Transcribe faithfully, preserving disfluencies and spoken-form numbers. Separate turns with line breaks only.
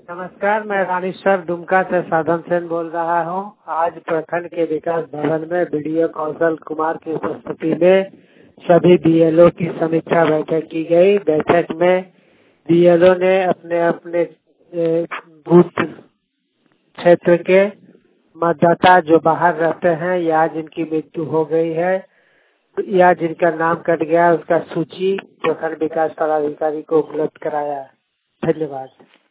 नमस्कार, मैं रानीश्वर दुमका से साधन सेन बोल रहा हूं। आज प्रखंड के विकास भवन में बीडीओ कौशल कुमार की उपस्थिति में सभी बीएलओ की समीक्षा बैठक की गई। बैठक में बीएलओ ने अपने अपने बूथ क्षेत्र के मतदाता जो बाहर रहते हैं या जिनकी मृत्यु हो गई है या जिनका नाम कट गया उसका सूची प्रखंड विकास पदाधिकारी को उपलब्ध कराया। धन्यवाद।